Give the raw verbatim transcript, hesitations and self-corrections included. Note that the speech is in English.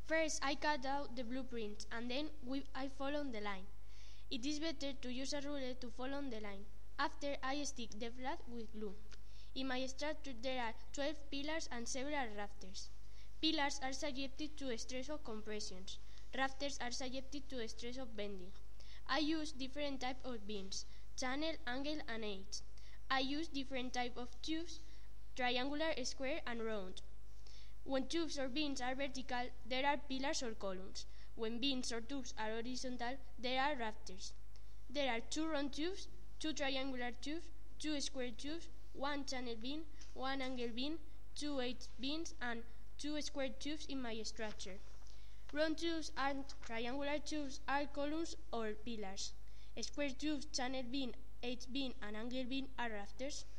First, I cut out the blueprint, and then we, I follow the line. It is better to use a ruler to follow the line. After, I stick the flat with glue. In my structure, there are twelve pillars and several rafters. Pillars are subjected to stress of compressions. Rafters are subjected to stress of bending. I use different types of beams, channel, angle, and edge. I use different types of tubes, triangular, square, and round. When tubes or beams are vertical, there are pillars or columns. When beams or tubes are horizontal, there are rafters. There are two round tubes, two triangular tubes, two square tubes, one channel beam, one angle beam, two edge beams, and two square tubes in my structure. Round tubes and triangular tubes are columns or pillars. Square tubes, channel beam, edge beam, and angle beam are rafters.